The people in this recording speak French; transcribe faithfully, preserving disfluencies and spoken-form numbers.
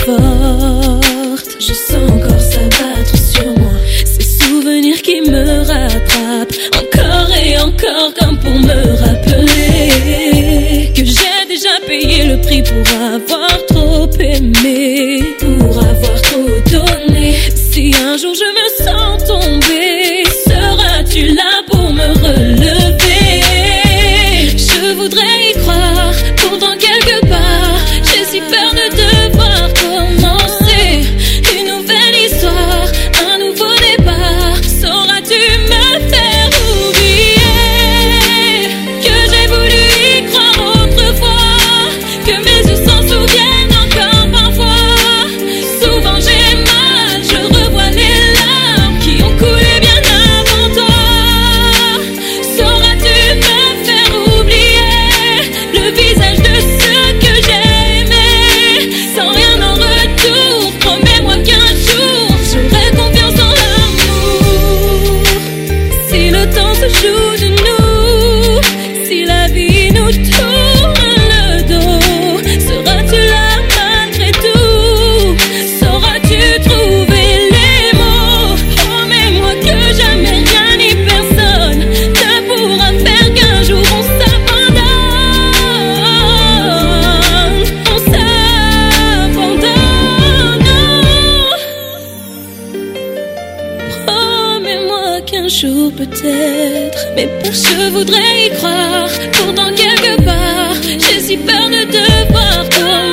forte. Je sens encore s'abattre sur moi ces souvenirs qui me rattrapent encore et encore, comme pour me rappeler que j'ai déjà payé le prix pour avoir trop aimé, pour avoir trop donné. Si un jour je me sens tomber, seras-tu là pour me relever? Je voudrais y croire, pourtant quelque part j'ai si peur de devoir commencer une nouvelle histoire, un nouveau départ. Sauras-tu me faire oublier que j'ai voulu y croire autrefois, que mes yeux s'en souviennent encore parfois? Souvent j'ai mal, je revois les larmes qui ont coulé bien avant toi. Sauras-tu me faire oublier le visage de ceux que j'ai aimés, sans rien en retour? Promets-moi qu'un jour j'aurai confiance en l'amour. Si le temps se joue de nous, si la vie nous tourne le dos, seras-tu là malgré tout? Sauras-tu trouver les mots? Promets-moi que jamais rien ni personne ne pourra faire qu'un jour on s'abandonne, on s'abandonne. Promets-moi qu'un jour peut-être, mais pas je voudrais y croire, pourtant quelque part j'ai si peur de devoir commencer